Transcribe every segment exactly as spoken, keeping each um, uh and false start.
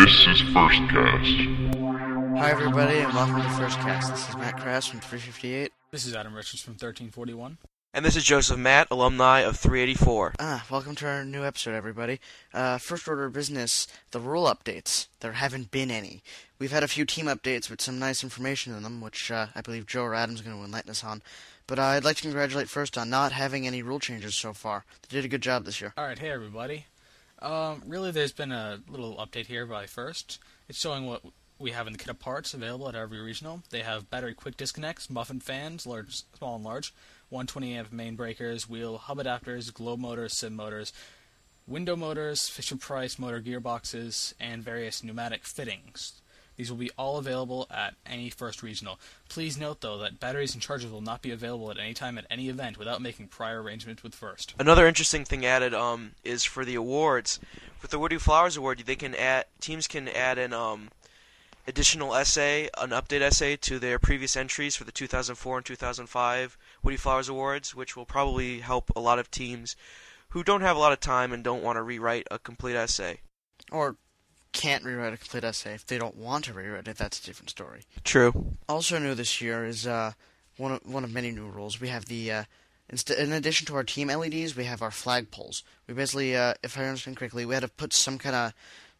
This is First Cast. Hi everybody and welcome to First Cast. This is Matt Crass from three fifty-eight. This is Adam Richards from thirteen forty-one. And this is Joseph Matt, alumni of three eighty-four. Ah, welcome to our new episode, everybody. Uh, first order of business, the rule updates. There haven't been any. We've had a few team updates with some nice information in them, which uh, I believe Joe or Adam's going to enlighten us on. But uh, I'd like to congratulate first on not having any rule changes so far. They did a good job this year. Alright, hey everybody. Um, really there's been a little update here by first. It's showing what we have in the kit of parts available at every regional. They have battery quick disconnects, muffin fans, large, small and large, one hundred twenty amp main breakers, wheel hub adapters, globe motors, sim motors, window motors, Fisher-Price motor gearboxes, and various pneumatic fittings. These will be all available at any first regional. Please note, though, that batteries and chargers will not be available at any time at any event without making prior arrangements with first. Another interesting thing added um, is for the awards. With the Woody Flowers Award, they can add teams can add an um, additional essay, an update essay to their previous entries for the two thousand four and two thousand five Woody Flowers Awards, which will probably help a lot of teams who don't have a lot of time and don't want to rewrite a complete essay. Or can't rewrite a complete essay. If they don't want to rewrite it, that's a different story. True. Also new this year is uh, one of, one of many new rules. We have the, uh, inst- in addition to our team L E Ds, we have our flag poles. We basically, uh, if I understand correctly, we had to put some kind of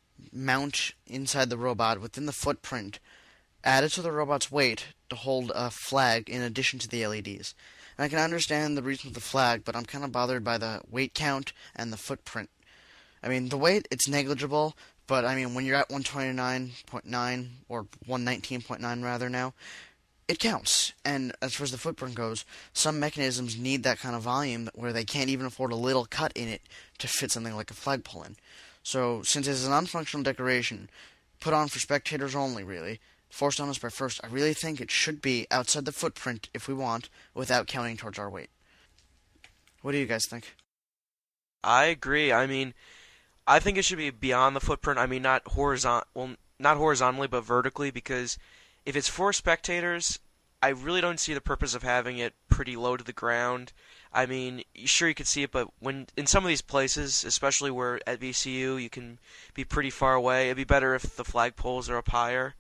mount inside the robot within the footprint, added to the robot's weight to hold a flag in addition to the L E Ds. And I can understand the reason for the flag, but I'm kind of bothered by the weight count and the footprint. I mean, the weight, it's negligible, but I mean, when you're at one twenty-nine point nine, or one nineteen point nine rather now, it counts. And as far as the footprint goes, some mechanisms need that kind of volume where they can't even afford a little cut in it to fit something like a flagpole in. So, since it's a non-functional decoration, put on for spectators only, really, forced on us by first, I really think it should be outside the footprint if we want, without counting towards our weight. What do you guys think? I agree. I mean, I think it should be beyond the footprint. I mean, not horizon- well, not horizontally, but vertically, because if it's for spectators, I really don't see the purpose of having it pretty low to the ground. I mean, sure you could see it, but when in some of these places, especially where at V C U you can be pretty far away, it'd be better if the flagpoles are up higher.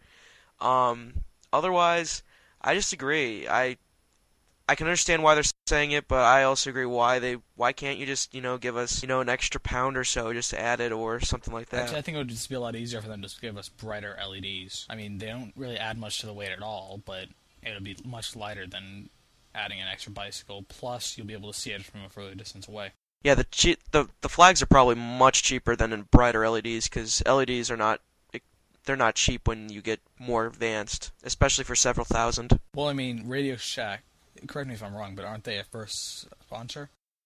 Um, otherwise, I just agree. I I can understand why they're saying it, but I also agree why they why can't you just, you know, give us, you know, an extra pound or so just to add it or something like that. Actually, I think it would just be a lot easier for them to give us brighter L E Ds. I mean, they don't really add much to the weight at all, but it would be much lighter than adding an extra bicycle. Plus, you'll be able to see it from a further distance away. Yeah, the che- the the flags are probably much cheaper than in brighter L E Ds because L E Ds are not they're not cheap when you get more advanced, especially for several thousand. Well, I mean, Radio Shack, correct me if I'm wrong, but aren't they a first sponsor?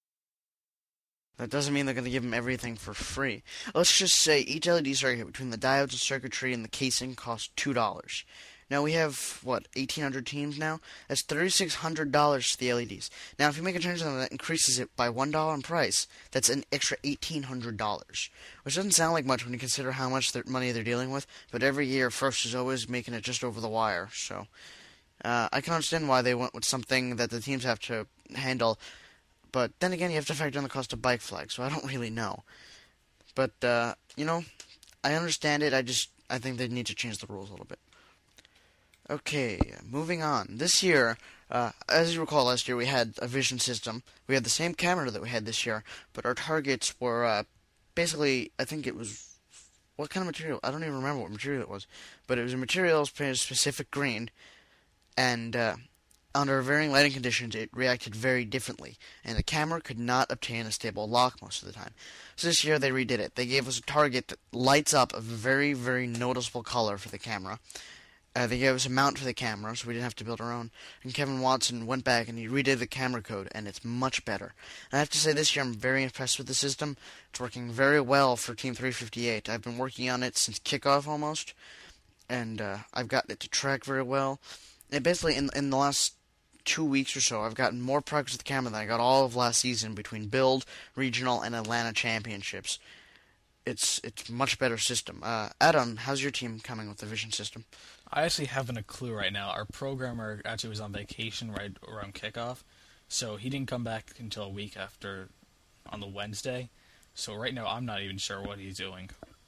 That doesn't mean they're going to give them everything for free. Let's just say each L E D circuit between the diodes and circuitry and the casing costs two dollars. Now we have, what, eighteen hundred teams now? That's thirty-six hundred dollars to the L E Ds. Now if you make a change on that increases it by one dollar in price, that's an extra eighteen hundred dollars. Which doesn't sound like much when you consider how much their money they're dealing with, but every year First is always making it just over the wire, so uh, I can understand why they went with something that the teams have to handle, but then again you have to factor in the cost of bike flags, so I don't really know. But, uh, you know, I understand it, I just, I think they need to change the rules a little bit. Okay, moving on. This year, uh, as you recall, last year we had a vision system. We had the same camera that we had this year, but our targets were uh, basically, I think it was, what kind of material? I don't even remember what material it was, but it was a material specific green, and uh, under varying lighting conditions, it reacted very differently, and the camera could not obtain a stable lock most of the time. So this year they redid it. They gave us a target that lights up a very, very noticeable color for the camera. Uh, they gave us a mount for the camera, so we didn't have to build our own. And Kevin Watson went back and he redid the camera code, and it's much better. And I have to say, this year I'm very impressed with the system. It's working very well for Team three fifty-eight. I've been working on it since kickoff almost, and uh, I've gotten it to track very well. And basically, in in the last two weeks or so, I've gotten more progress with the camera than I got all of last season between Build, Regional, and Atlanta Championships. It's it's a much better system. Uh, Adam, how's your team coming with the Vision system? I actually haven't a clue right now. Our programmer actually was on vacation right around kickoff, so he didn't come back until a week after on the Wednesday. So right now I'm not even sure what he's doing.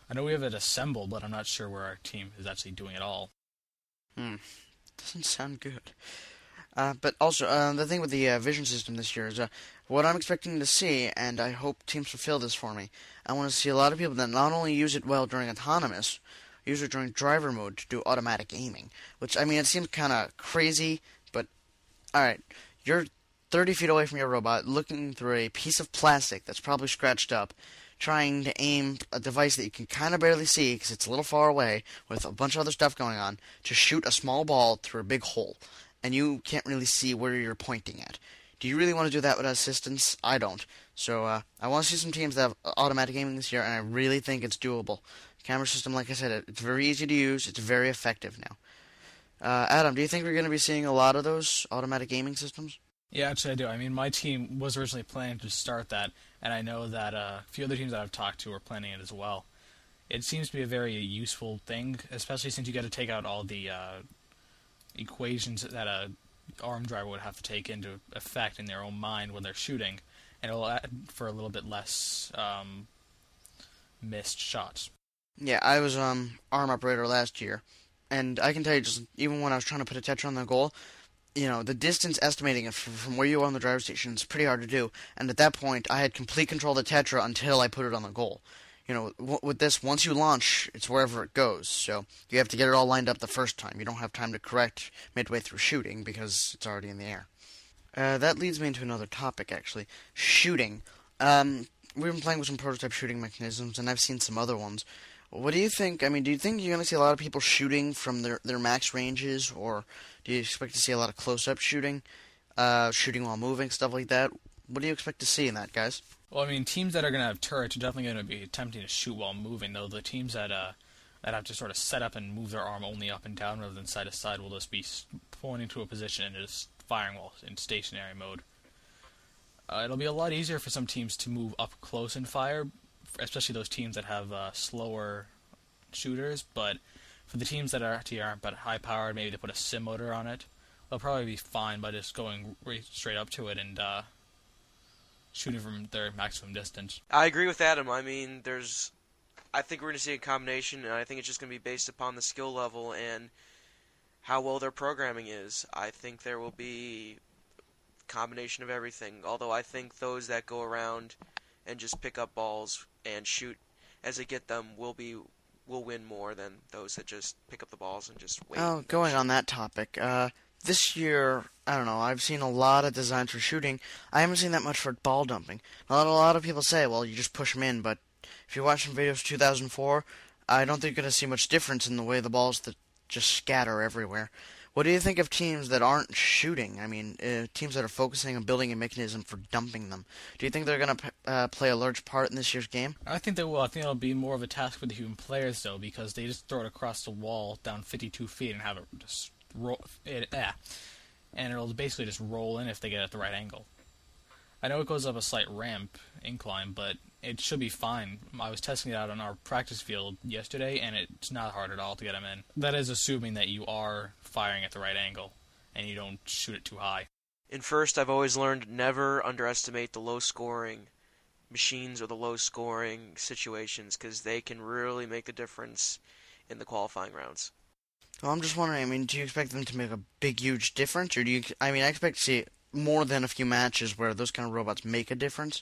I know we have it assembled, but I'm not sure where our team is actually doing it all. Hmm. Doesn't sound good. Uh, but also, uh, the thing with the uh, vision system this year is uh, what I'm expecting to see, and I hope teams fulfill this for me. I want to see a lot of people that not only use it well during autonomous, use it during driver mode to do automatic aiming. Which, I mean, it seems kind of crazy, but alright, you're thirty feet away from your robot, looking through a piece of plastic that's probably scratched up, trying to aim a device that you can kind of barely see because it's a little far away with a bunch of other stuff going on, to shoot a small ball through a big hole. And you can't really see where you're pointing at. Do you really want to do that with assistance? I don't. So uh, I want to see some teams that have automatic aiming this year, and I really think it's doable. The camera system, like I said, it's very easy to use. It's very effective now. Uh, Adam, do you think we're going to be seeing a lot of those automatic aiming systems? Yeah, actually I do. I mean, my team was originally planning to start that, and I know that uh, a few other teams that I've talked to are planning it as well. It seems to be a very useful thing, especially since you got to take out all the uh, equations that a arm driver would have to take into effect in their own mind when they're shooting, and it'll add for a little bit less um, missed shots. Yeah, I was um arm operator last year, and I can tell you, just even when I was trying to put a Tetra on the goal, you know, the distance estimating it from where you are on the driver station is pretty hard to do, and at that point, I had complete control of the Tetra until I put it on the goal. You know, w- with this, once you launch, it's wherever it goes, so you have to get it all lined up the first time. You don't have time to correct midway through shooting because it's already in the air. Uh, that leads me into another topic, actually. Shooting. Um, we've been playing with some prototype shooting mechanisms, and I've seen some other ones. What do you think? I mean, do you think you're going to see a lot of people shooting from their, their max ranges, or do you expect to see a lot of close-up shooting, uh, shooting while moving, stuff like that? What do you expect to see in that, guys? Well, I mean, teams that are going to have turrets are definitely going to be attempting to shoot while moving, though the teams that uh, that have to sort of set up and move their arm only up and down rather than side to side will just be pointing to a position and just firing while in stationary mode. Uh, it'll be a lot easier for some teams to move up close and fire, especially those teams that have uh, slower shooters, but for the teams that are actually aren't but high powered, maybe they put a sim motor on it, they'll probably be fine by just going right straight up to it and uh, shooting from their maximum distance. I agree with Adam. I mean, there's, I think we're going to see a combination, and I think it's just going to be based upon the skill level and how well their programming is. I think there will be a combination of everything, although I think those that go around and just pick up balls and shoot as they get them will be will win more than those that just pick up the balls and just wait. Oh, going on that topic, uh, this year, I don't know, I've seen a lot of designs for shooting. I haven't seen that much for ball dumping. A lot, a lot of people say, well, you just push them in, but if you watch some videos of two thousand four, I don't think you're going to see much difference in the way the balls that just scatter everywhere. What do you think of teams that aren't shooting? I mean, uh, teams that are focusing on building a mechanism for dumping them. Do you think they're going to uh, play a large part in this year's game? I think they will. I think it'll be more of a task for the human players, though, because they just throw it across the wall down fifty-two feet and have it just roll. It, eh, and it'll basically just roll in if they get it at the right angle. I know it goes up a slight ramp incline, but it should be fine. I was testing it out on our practice field yesterday, and it's not hard at all to get them in. That is assuming that you are firing at the right angle, and you don't shoot it too high. In first, I've always learned never underestimate the low-scoring machines or the low-scoring situations, because they can really make the difference in the qualifying rounds. Well, I'm just wondering, I mean, do you expect them to make a big, huge difference, or do you, I mean, I expect to see more than a few matches where those kind of robots make a difference.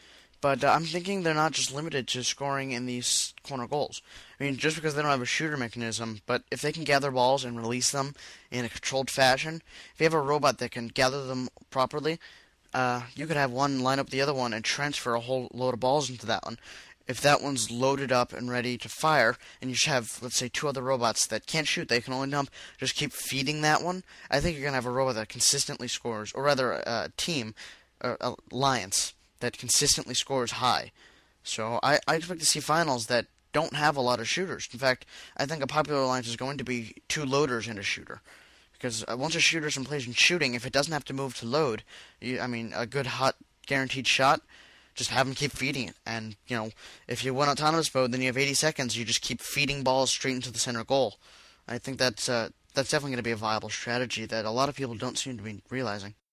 But uh, I'm thinking they're not just limited to scoring in these corner goals. I mean, just because they don't have a shooter mechanism, but if they can gather balls and release them in a controlled fashion, if you have a robot that can gather them properly, uh, you could have one line up the other one and transfer a whole load of balls into that one. If that one's loaded up and ready to fire, and you just have, let's say, two other robots that can't shoot, they can only dump, just keep feeding that one, I think you're going to have a robot that consistently scores, or rather a team, or alliance, that consistently scores high. So I, I expect to see finals that don't have a lot of shooters. In fact, I think a popular alliance is going to be two loaders and a shooter. Because once a shooter's in place and shooting, if it doesn't have to move to load, you, I mean, a good, hot, guaranteed shot, just have them keep feeding it. And, you know, if you win autonomous mode, then you have eighty seconds, you just keep feeding balls straight into the center goal. I think that's, uh, that's definitely going to be a viable strategy that a lot of people don't seem to be realizing.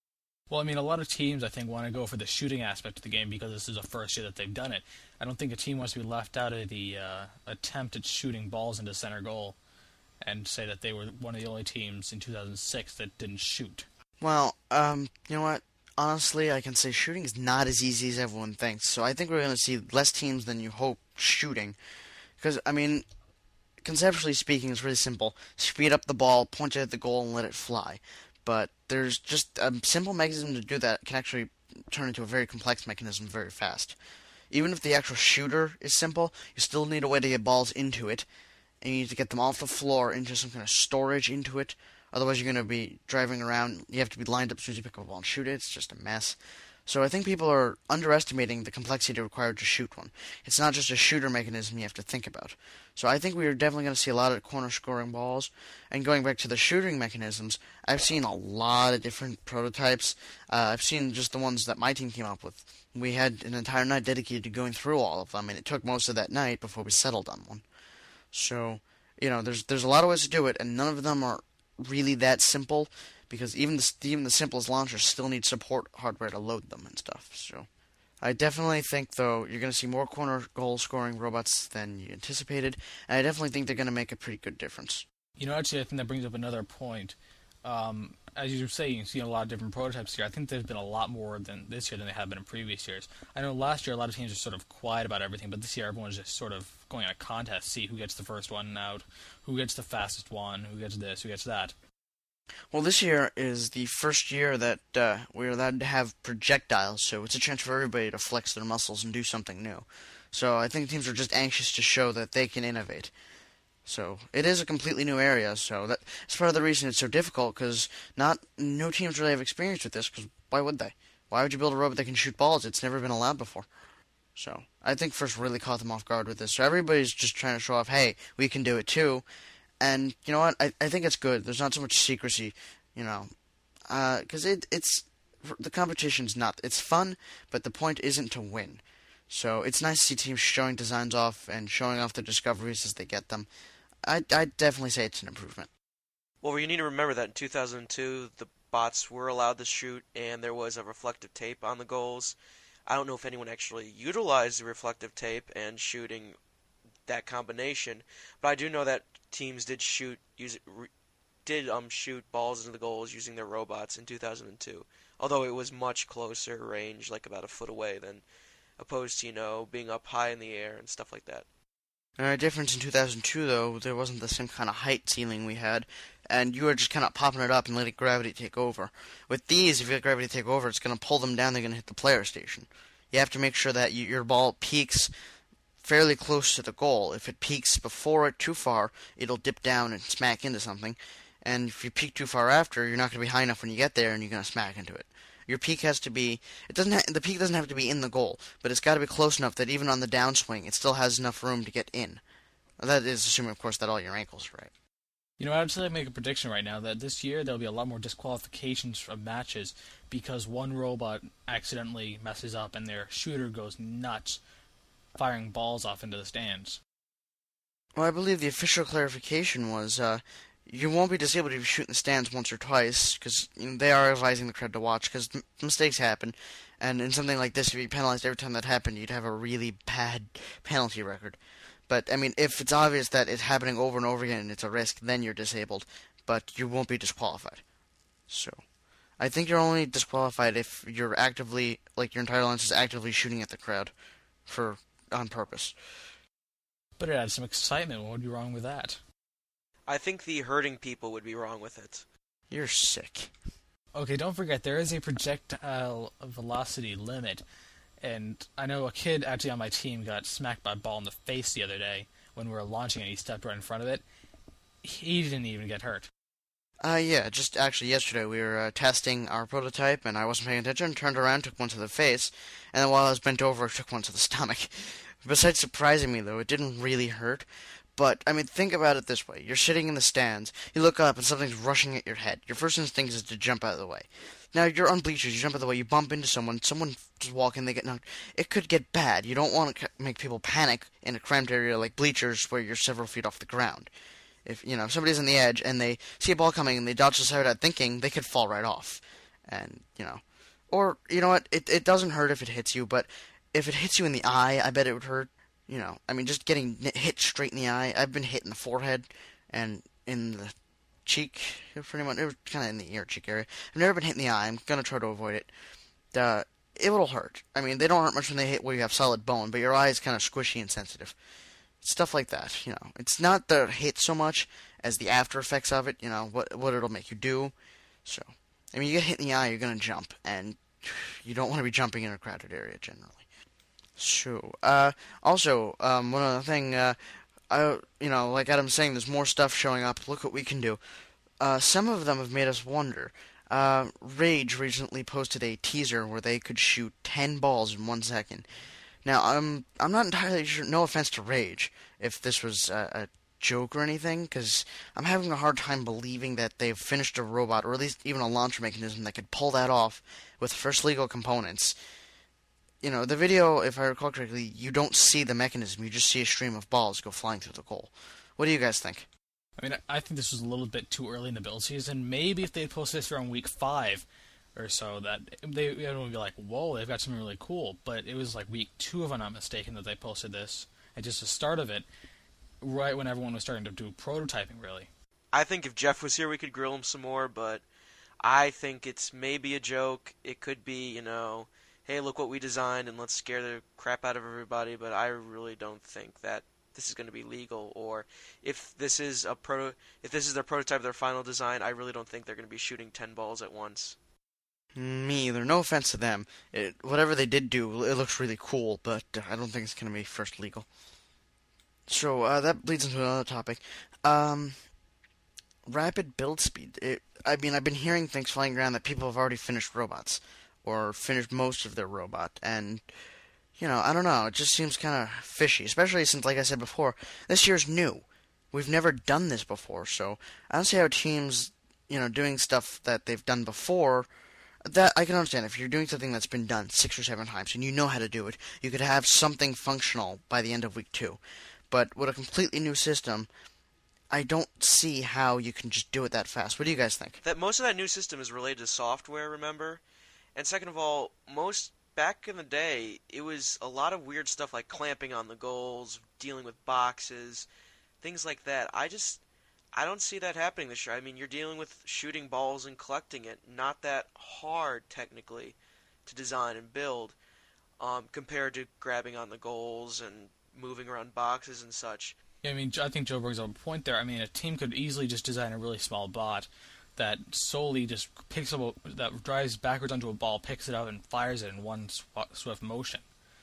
Well, I mean, a lot of teams, I think, want to go for the shooting aspect of the game because this is the first year that they've done it. I don't think a team wants to be left out of the uh, attempt at shooting balls into center goal and say that they were one of the only teams in two thousand six that didn't shoot. Well, um, you know what? Honestly, I can say shooting is not as easy as everyone thinks. So I think we're going to see less teams than you hope shooting. Because, I mean, conceptually speaking, it's really simple. Speed up the ball, point it at the goal, and let it fly. But there's just a simple mechanism to do that can actually turn into a very complex mechanism very fast. Even if the actual shooter is simple, you still need a way to get balls into it, and you need to get them off the floor into some kind of storage into it. Otherwise, you're going to be driving around. You have to be lined up as soon as you pick up a ball and shoot it. It's just a mess. So I think people are underestimating the complexity required to shoot one. It's not just a shooter mechanism you have to think about. So I think we are definitely going to see a lot of corner scoring balls. And going back to the shooting mechanisms, I've seen a lot of different prototypes. Uh, I've seen just the ones that my team came up with. We had an entire night dedicated to going through all of them, and it took most of that night before we settled on one. So, you know, there's there's a lot of ways to do it, and none of them are really that simple, because even the, even the simplest launchers still need support hardware to load them and stuff. So I definitely think, though, you're going to see more corner goal scoring robots than you anticipated, and I definitely think they're going to make a pretty good difference. You know, actually, I think that brings up another point. Um, as you were saying, you've seen a lot of different prototypes here. I think there's been a lot more than this year than there have been in previous years. I know last year a lot of teams are sort of quiet about everything, but this year everyone's just sort of going on a contest, see who gets the first one out, who gets the fastest one, who gets this, who gets that. Well, this year is the first year that uh, we're allowed to have projectiles, so it's a chance for everybody to flex their muscles and do something new. So I think teams are just anxious to show that they can innovate. So it is a completely new area, so that's part of the reason it's so difficult, because not no teams really have experience with this, because why would they? Why would you build a robot that can shoot balls? It's never been allowed before. So I think first really caught them off guard with this. So everybody's just trying to show off, hey, we can do it too. And you know what? I, I think it's good. There's not so much secrecy, you know, because uh, it it's the competition's not. It's fun, but the point isn't to win. So it's nice to see teams showing designs off and showing off their discoveries as they get them. I I definitely say it's an improvement. Well, you need to remember that in two thousand two, the bots were allowed to shoot, and there was a reflective tape on the goals. I don't know if anyone actually utilized the reflective tape and shooting that combination, but I do know that teams did shoot use did um shoot balls into the goals using their robots in two thousand two. Although it was much closer range, like about a foot away, than opposed to, you know, being up high in the air and stuff like that. The difference in two thousand two, though, there wasn't the same kind of height ceiling we had, and you were just kind of popping it up and letting gravity take over. With these, if you let gravity take over, it's going to pull them down, they're going to hit the player station. You have to make sure that you, your ball peaks fairly close to the goal. If it peaks before it too far, it'll dip down and smack into something, and if you peak too far after, you're not going to be high enough when you get there, and you're going to smack into it. Your peak has to be, it doesn't ha- the peak doesn't have to be in the goal, but it's got to be close enough that even on the downswing, it still has enough room to get in. That is assuming, of course, that all your ankles are right. You know, I'd say I make a prediction right now that this year there'll be a lot more disqualifications from matches because one robot accidentally messes up and their shooter goes nuts, firing balls off into the stands. Well, I believe the official clarification was, uh, you won't be disabled if you shoot in the stands once or twice, because you know, they are advising the crowd to watch, because m- mistakes happen, and in something like this, if you penalized every time that happened, you'd have a really bad penalty record. But, I mean, if it's obvious that it's happening over and over again and it's a risk, then you're disabled, but you won't be disqualified. So, I think you're only disqualified if you're actively, like your entire lens is actively shooting at the crowd for on purpose. But it adds some excitement. What would be wrong with that? I think the hurting people would be wrong with it. You're sick. Okay, don't forget, there is a projectile velocity limit. And I know a kid actually on my team got smacked by a ball in the face the other day when we were launching and he stepped right in front of it. He didn't even get hurt. Uh, yeah, just actually yesterday we were uh, testing our prototype and I wasn't paying attention, turned around, took one to the face, and then while I was bent over, took one to the stomach. Besides surprising me, though, it didn't really hurt. But, I mean, think about it this way. You're sitting in the stands, you look up and something's rushing at your head. Your first instinct is to jump out of the way. Now, you're on bleachers, you jump out of the way, you bump into someone, someone just walk in, they get knocked. It could get bad. You don't want to make people panic in a cramped area like bleachers where you're several feet off the ground. If, you know, if somebody's on the edge and they see a ball coming and they dodge the side without thinking, they could fall right off. And, you know, Or, you know what, it, it doesn't hurt if it hits you, but if it hits you in the eye, I bet it would hurt. You know, I mean, just getting hit straight in the eye. I've been hit in the forehead and in the cheek, pretty much. It was kind of in the ear cheek area. I've never been hit in the eye. I'm going to try to avoid it. Uh, it will hurt. I mean, they don't hurt much when they hit where you have solid bone, but your eye is kind of squishy and sensitive. Stuff like that, you know. It's not the hit so much as the after effects of it, you know, what what it'll make you do. So, I mean, you get hit in the eye, you're going to jump, and you don't want to be jumping in a crowded area generally. So, uh, also, um, one other thing, uh, I, you know, like Adam's saying, there's more stuff showing up. Look what we can do. Uh, some of them have made us wonder. Uh, Rage recently posted a teaser where they could shoot ten balls in one second. Now, I'm I'm not entirely sure. No offense to Rage, if this was a, a joke or anything, because I'm having a hard time believing that they've finished a robot, or at least even a launcher mechanism that could pull that off with first Lego components. You know, the video, if I recall correctly, you don't see the mechanism. You just see a stream of balls go flying through the goal. What do you guys think? I mean, I think this was a little bit too early in the build season. Maybe if they had posted this around week five or so, that they everyone would be like, whoa, they've got something really cool. But it was like week two, if I'm not mistaken, that they posted this. And just the start of it, right when everyone was starting to do prototyping, really. I think if Jeff was here, we could grill him some more, but I think it's maybe a joke. It could be, you know, hey, look what we designed, and let's scare the crap out of everybody, but I really don't think that this is going to be legal, or if this is a proto, if this is their prototype, their final design, I really don't think they're going to be shooting ten balls at once. Me either. No offense to them. It, whatever they did do, it looks really cool, but uh, I don't think it's going to be first legal. So, uh, that leads into another topic. Um, rapid build speed. It, I mean, I've been hearing things flying around that people have already finished robots, or finished most of their robot, and, you know, I don't know, it just seems kind of fishy, especially since, like I said before, this year's new. We've never done this before, so I don't see how teams, you know, doing stuff that they've done before, that I can understand. If you're doing something that's been done six or seven times, and you know how to do it, you could have something functional by the end of week two. But with a completely new system, I don't see how you can just do it that fast. What do you guys think? That most of that new system is related to software, remember? And second of all, most back in the day, it was a lot of weird stuff like clamping on the goals, dealing with boxes, things like that. I just, I don't see that happening this year. I mean, you're dealing with shooting balls and collecting it. Not that hard, technically, to design and build, um, compared to grabbing on the goals and moving around boxes and such. Yeah, I mean, I think Joe brings up a point there. I mean, a team could easily just design a really small bot that solely just picks up, a, that drives backwards onto a ball, picks it up, and fires it in one swift motion.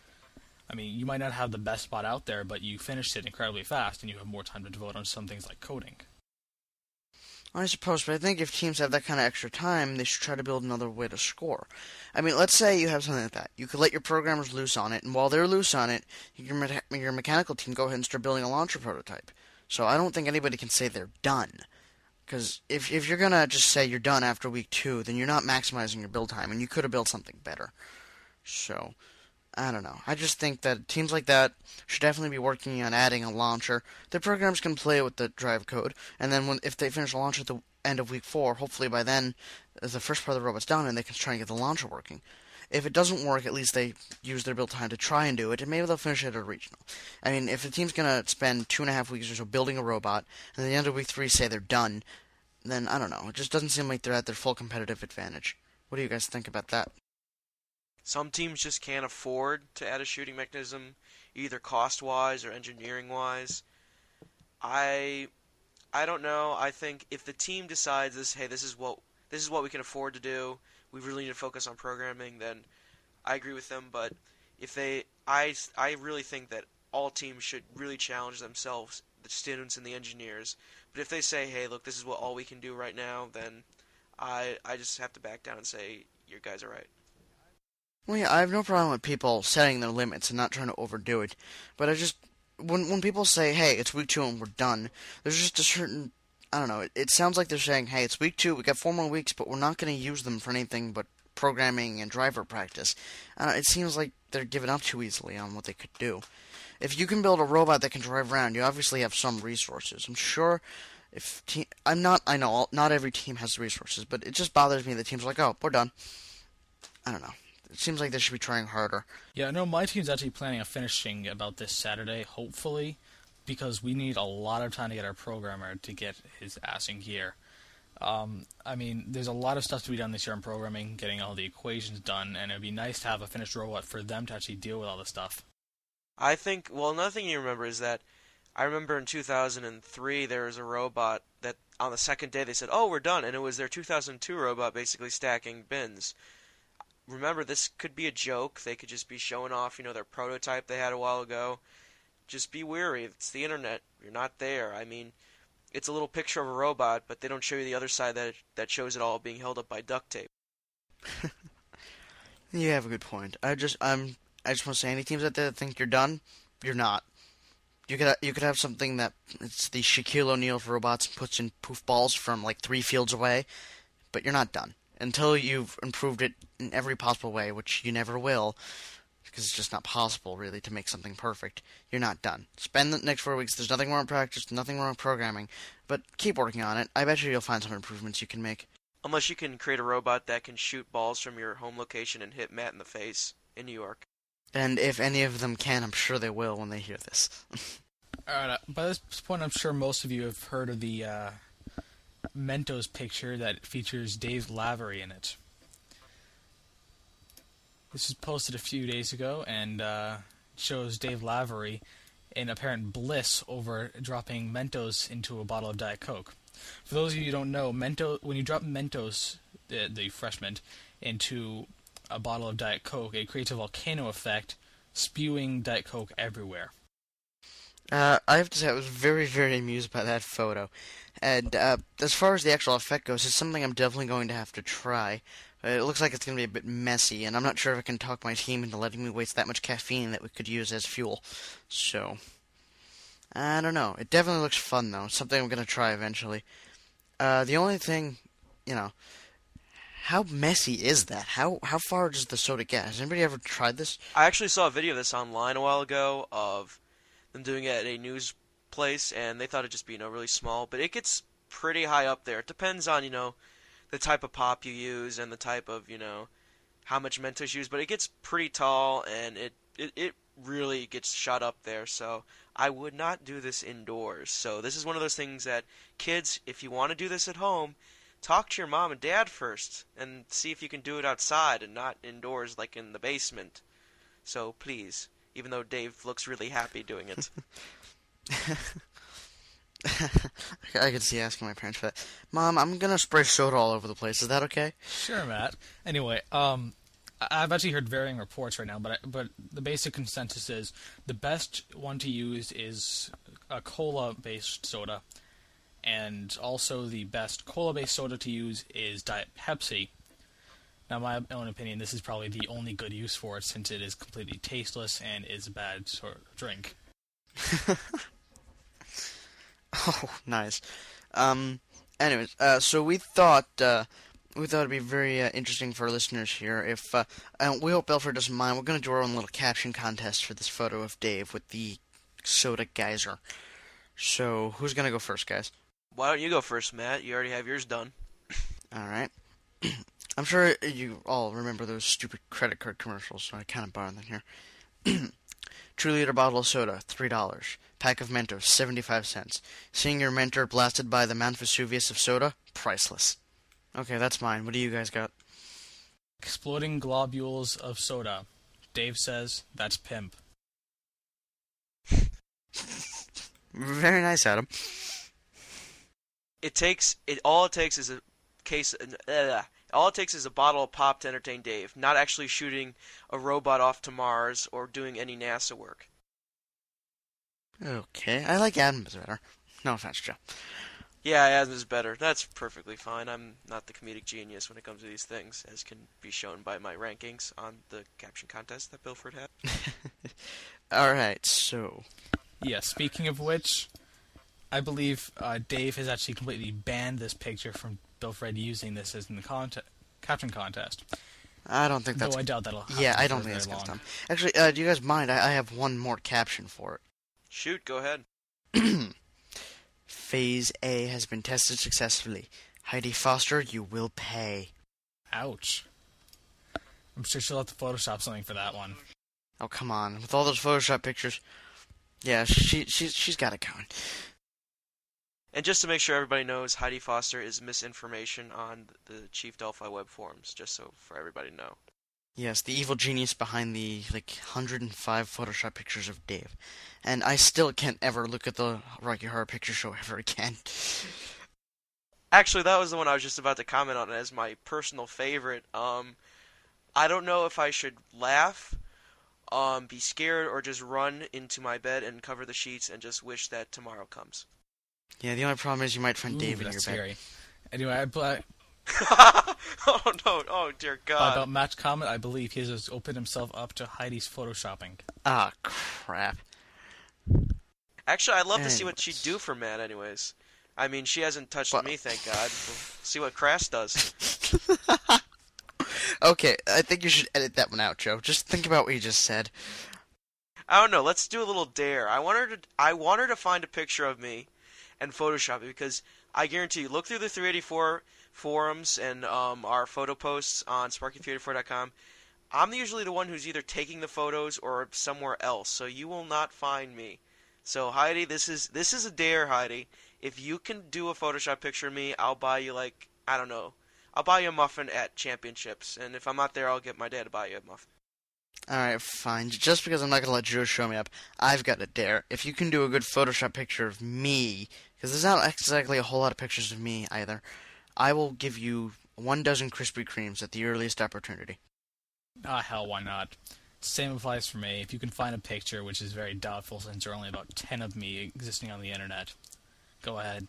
I mean, you might not have the best bot out there, but you finished it incredibly fast, and you have more time to devote on some things like coding. I suppose, but I think if teams have that kind of extra time, they should try to build another way to score. I mean, let's say you have something like that. You could let your programmers loose on it, and while they're loose on it, your, me- your mechanical team go ahead and start building a launcher prototype. So I don't think anybody can say they're done. Because if if you're going to just say you're done after week two, then you're not maximizing your build time, and you could have built something better. So, I don't know. I just think that teams like that should definitely be working on adding a launcher. Their programs can play with the drive code, and then when if they finish the launcher at the end of week four, hopefully by then the first part of the robot's done, and they can try and get the launcher working. If it doesn't work, at least they use their build time to try and do it, and maybe they'll finish it at a regional. I mean, if the team's going to spend two and a half weeks or so building a robot, and at the end of week three say they're done, then I don't know. It just doesn't seem like they're at their full competitive advantage. What do you guys think about that? Some teams just can't afford to add a shooting mechanism, either cost-wise or engineering-wise. I, I don't know. I think if the team decides this, hey, this is what this is what we can afford to do, we really need to focus on programming, then I agree with them. But if they, I, I really think that all teams should really challenge themselves, the students and the engineers. But if they say, hey, look, this is what all we can do right now, then I, I just have to back down and say, you guys are right. Well, yeah, I have no problem with people setting their limits and not trying to overdo it. But I just, when when people say, hey, it's week two and we're done, there's just a certain, I don't know, it, it sounds like they're saying, hey, it's week two, we got four more weeks, but we're not going to use them for anything but programming and driver practice. Uh, it seems like they're giving up too easily on what they could do. If you can build a robot that can drive around, you obviously have some resources. I'm sure if te- I'm not, I know not every team has the resources, but it just bothers me that teams are like, oh, we're done. I don't know. It seems like they should be trying harder. Yeah, no, my team's actually planning on finishing about this Saturday, hopefully, because we need a lot of time to get our programmer to get his ass in gear. Um, I mean, there's a lot of stuff to be done this year in programming, getting all the equations done, and it'd be nice to have a finished robot for them to actually deal with all this stuff. I think, well, another thing you remember is that I remember in two thousand three there was a robot that on the second day they said, oh, we're done, and it was their two thousand two robot basically stacking bins. Remember, this could be a joke. They could just be showing off, you know, their prototype they had a while ago. Just be wary. It's the internet. You're not there. I mean, it's a little picture of a robot, but they don't show you the other side that that shows it all being held up by duct tape. You have a good point. I just I'm I just want to say, any teams out there that think you're done, you're not. You could you could have something that it's the Shaquille O'Neal for robots and puts in poof balls from like three fields away, but you're not done until you've improved it in every possible way, which you never will, because it's just not possible really to make something perfect. You're not done. Spend the next four weeks. There's nothing wrong with practice, nothing wrong with programming, but keep working on it. I bet you you'll find some improvements you can make. Unless you can create a robot that can shoot balls from your home location and hit Matt in the face in New York. And if any of them can, I'm sure they will when they hear this. Alright, uh, by this point I'm sure most of you have heard of the uh, Mentos picture that features Dave Lavery in it. This was posted a few days ago and uh, shows Dave Lavery in apparent bliss over dropping Mentos into a bottle of Diet Coke. For those of you who don't know, Mentos, when you drop Mentos, the, the fresh mint, into a bottle of Diet Coke, it creates a volcano effect, spewing Diet Coke everywhere. Uh, I have to say, I was very, very amused by that photo. And uh, as far as the actual effect goes, it's something I'm definitely going to have to try. Uh, it looks like it's going to be a bit messy, and I'm not sure if I can talk my team into letting me waste that much caffeine that we could use as fuel. So, I don't know. It definitely looks fun, though. It's something I'm going to try eventually. Uh, the only thing, you know, how messy is that? How how far does the soda get? Has anybody ever tried this? I actually saw a video of this online a while ago of them doing it at a news place, and they thought it'd just be, you know, really small, but it gets pretty high up there. It depends on, you know, the type of pop you use and the type of, you know, how much Mentos you use, but it gets pretty tall, and it, it, it really gets shot up there, so I would not do this indoors. So this is one of those things that, kids, if you want to do this at home, talk to your mom and dad first, and see if you can do it outside and not indoors like in the basement. So please, even though Dave looks really happy doing it. I could see asking my parents for that. Mom, I'm gonna spray soda all over the place. Is that okay? Sure, Matt. Anyway, um, I- I've actually heard varying reports right now, but I, but the basic consensus is the best one to use is a cola-based soda, and also the best cola-based soda to use is Diet Pepsi. Now, in my own opinion, this is probably the only good use for it, since it is completely tasteless and is a bad sort of drink. Oh, nice. Um, anyways, uh, so we thought, uh, we thought it'd be very uh, interesting for our listeners here if, uh, uh, we hope Belfort doesn't mind, we're gonna do our own little caption contest for this photo of Dave with the soda geyser. So, who's gonna go first, guys? Why don't you go first, Matt? You already have yours done. Alright. I'm sure you all remember those stupid credit card commercials, so I kind of borrowed them here. Two liter bottle of soda, three dollars. Pack of Mentos, seventy-five cents. Seeing your mentor blasted by the Mount Vesuvius of soda? Priceless. Okay, that's mine. What do you guys got? Exploding globules of soda. Dave says, that's pimp. Very nice, Adam. It takes it. All it takes is a case. Uh, all it takes is a bottle of pop to entertain Dave. Not actually shooting a robot off to Mars or doing any NASA work. Okay, I like Adam's better. No offense, Joe. Yeah, Adam's better. That's perfectly fine. I'm not the comedic genius when it comes to these things, as can be shown by my rankings on the caption contest that Bilford had. Alright, so... Yeah, speaking of which, I believe uh, Dave has actually completely banned this picture from Bilfred using this as in the conte- caption contest. I don't think that's... Though I doubt that'll happen. Yeah, I don't for think very that's gonna long. stop. Actually, uh, do you guys mind? I, I have one more caption for Shoot, go ahead. it. Phase A has been tested successfully. Heidi Foster, you will pay. Ouch. I'm sure she'll have to Photoshop something for that one. Oh, come on. With all those Photoshop pictures. Yeah, she, she, she's got it going. And just to make sure everybody knows, Heidi Foster is misinformation on the Chief Delphi web forums, just so for everybody to know. Yes, the evil genius behind the, like, one hundred five Photoshop pictures of Dave. And I still can't ever look at the Rocky Horror Picture Show ever again. Actually, that was the one I was just about to comment on as my personal favorite. Um, I don't know if I should laugh, um, be scared, or just run into my bed and cover the sheets and just wish that tomorrow comes. Yeah, the only problem is you might find Ooh, Dave in that's your scary. bed. Anyway, I, I, Oh no! Oh dear God! about Matt's comment, I believe he has just opened himself up to Heidi's photoshopping. Ah, crap. Actually, I'd love to see what Anyways. she'd do for Matt. Anyways, I mean, she hasn't touched Well- me, thank God. We'll see what Crass does. Okay, I think you should edit that one out, Joe. Just think about what you just said. I don't know. Let's do a little dare. I want her to. I want her to find a picture of me, and Photoshop it because I guarantee you. Look through the three eighty-four forums and um, our photo posts on Sparky three eighty-four dot com. I'm usually the one who's either taking the photos or somewhere else, so you will not find me. So Heidi, this is this is a dare, Heidi. If you can do a Photoshop picture of me, I'll buy you like I don't know. I'll buy you a muffin at championships, and if I'm not there, I'll get my dad to buy you a muffin. Alright, fine. Just because I'm not going to let Joe show me up, I've got a dare. If you can do a good Photoshop picture of me, because there's not exactly a whole lot of pictures of me either, I will give you one dozen Krispy Kremes at the earliest opportunity. Ah, hell, why not? Same applies for me. If you can find a picture, which is very doubtful since there are only about ten of me existing on the internet, go ahead.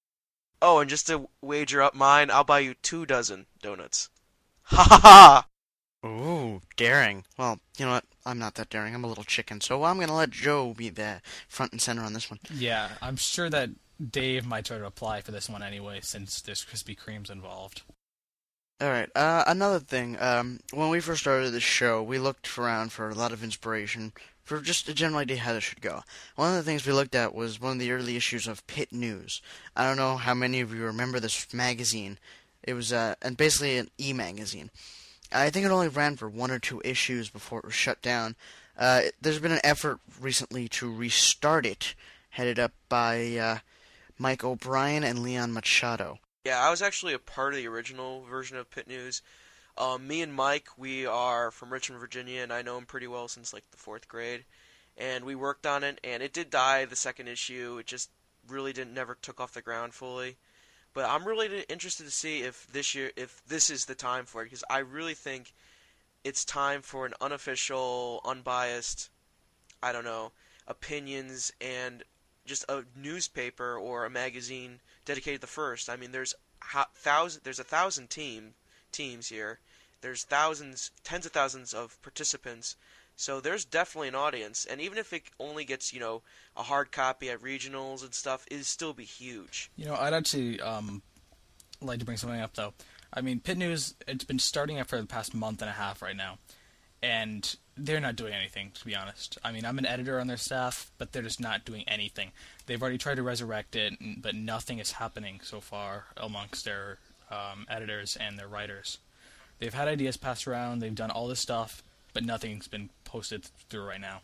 Oh, and just to wager up mine, I'll buy you two dozen donuts. Ha ha ha! Ooh, daring. Well, you know what? I'm not that daring. I'm a little chicken, so I'm going to let Joe be the front and center on this one. Yeah, I'm sure that Dave might try to apply for this one anyway, since there's Krispy Kremes involved. Alright, uh, another thing. Um, when we first started this show, we looked around for a lot of inspiration for just a general idea how this should go. One of the things we looked at was one of the early issues of Pit News. I don't know how many of you remember this magazine. It was, uh, and basically an e-magazine. I think it only ran for one or two issues before it was shut down. Uh, there's been an effort recently to restart it, headed up by, uh, Mike O'Brien and Leon Machado. Yeah, I was actually a part of the original version of Pit News. Um, me and Mike, we are from Richmond, Virginia, and I know him pretty well since like the fourth grade. And we worked on it, and it did die the second issue. It just really didn't never took off the ground fully. But I'm really interested to see if this year, if this is the time for it, because I really think it's time for an unofficial, unbiased, I don't know, opinions and just a newspaper or a magazine dedicated to the first. I mean, there's ha- thousand, there's a thousand team teams here. There's thousands, tens of thousands of participants. So there's definitely an audience, and even if it only gets, you know, a hard copy at regionals and stuff, it'd still be huge. You know, I'd actually um, like to bring something up, though. I mean, Pit News, it's been starting up for the past month and a half right now, and they're not doing anything, to be honest. I mean, I'm an editor on their staff, but they're just not doing anything. They've already tried to resurrect it, but nothing is happening so far amongst their um, editors and their writers. They've had ideas passed around, they've done all this stuff, but nothing's been posted through right now.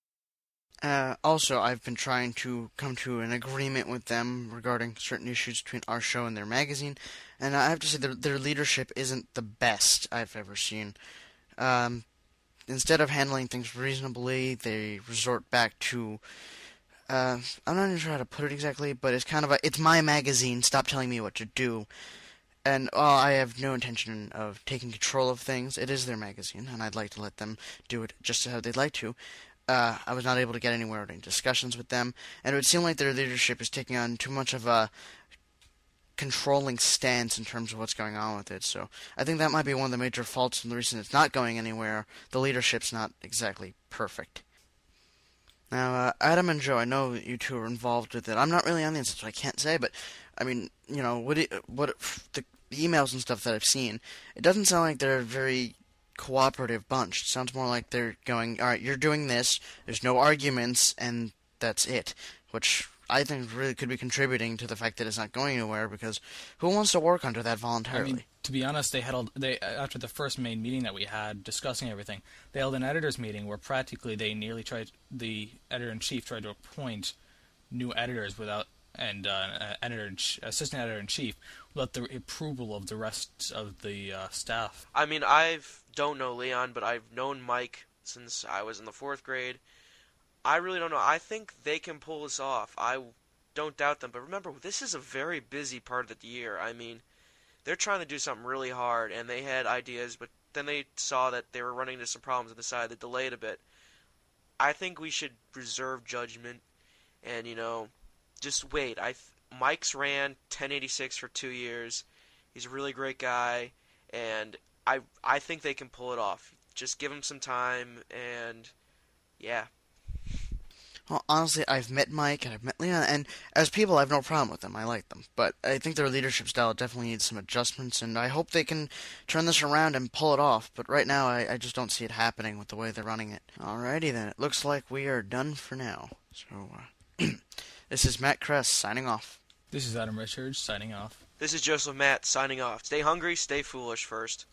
Uh, also, I've been trying to come to an agreement with them regarding certain issues between our show and their magazine, and I have to say their, their leadership isn't the best I've ever seen. Um, instead of handling things reasonably, they resort back to, uh, I'm not even sure how to put it exactly, but it's kind of a, it's my magazine, stop telling me what to do. And while I have no intention of taking control of things, it is their magazine, and I'd like to let them do it just how they'd like to. Uh, I was not able to get anywhere in discussions with them, and it would seem like their leadership is taking on too much of a controlling stance in terms of what's going on with it. So I think that might be one of the major faults and the reason it's not going anywhere. The leadership's not exactly perfect. Now, uh, Adam and Joe, I know you two are involved with it. I'm not really on the inside, so I can't say, but I mean, you know, what it, what it, the, the emails and stuff that I've seen, it doesn't sound like they're a very cooperative bunch. It sounds more like they're going, all right, you're doing this, there's no arguments, and that's it, which I think really could be contributing to the fact that it's not going anywhere, because who wants to work under that voluntarily? I mean, to be honest, they held they after the first main meeting that we had discussing everything, they held an editors meeting where practically they nearly tried the editor in chief tried to appoint new editors without and uh, editor in ch- assistant editor in chief without the approval of the rest of the uh, staff. I mean, I don't know Leon, but I've known Mike since I was in the fourth grade. I really don't know. I think they can pull this off. I don't doubt them. But remember, this is a very busy part of the year. I mean, they're trying to do something really hard, and they had ideas, but then they saw that they were running into some problems and decided to delay it a bit. I think we should reserve judgment and, you know, just wait. I th- Mike's ran ten eighty-six for two years. He's a really great guy, and I I think they can pull it off. Just give him some time, and yeah. Well, honestly, I've met Mike and I've met Leon, and as people, I have no problem with them. I like them. But I think their leadership style definitely needs some adjustments, and I hope they can turn this around and pull it off. But right now, I, I just don't see it happening with the way they're running it. Alrighty then, it looks like we are done for now. So, uh, this is Matt Kress signing off. This is Adam Richards signing off. This is Joseph Matt signing off. Stay hungry, stay foolish first.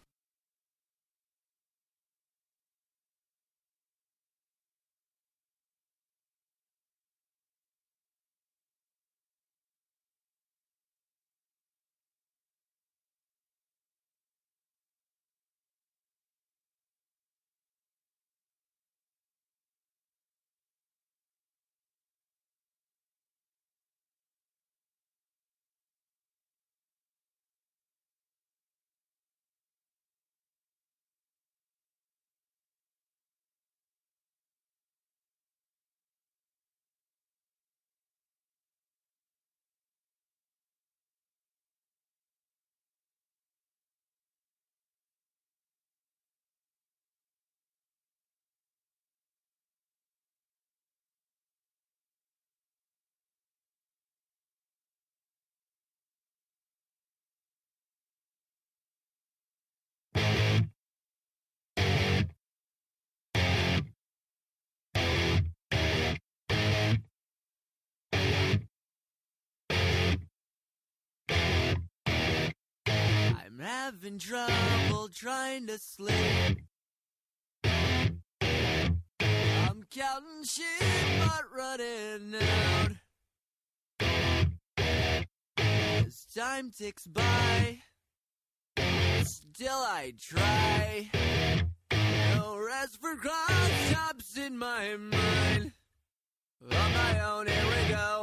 I'm having trouble trying to sleep. I'm counting sheep but running out. As time ticks by, still I try. No rest for cross-tops in my mind. On my own, here we go.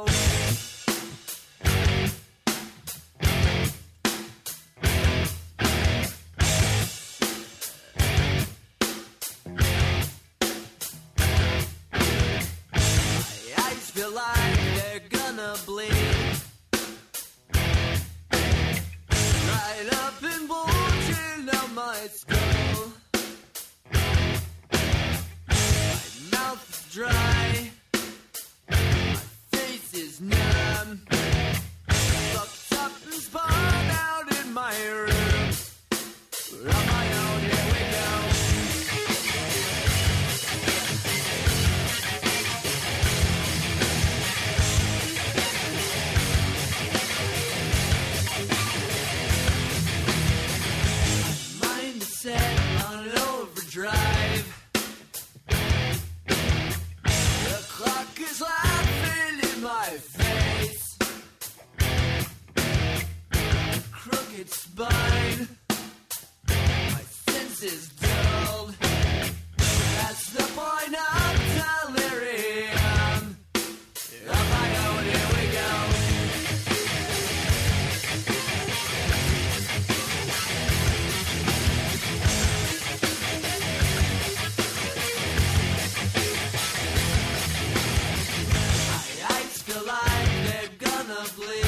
Feel like they're gonna bleed right up and bulging out my skull. My mouth is dry, my face is numb, fucked up and spun out in my room. On my own, here we go. Set on overdrive. The clock is laughing in my face. Crooked spine, my senses dulled. That's the point of delirium. On my own, here we go. Feel like they're gonna bleed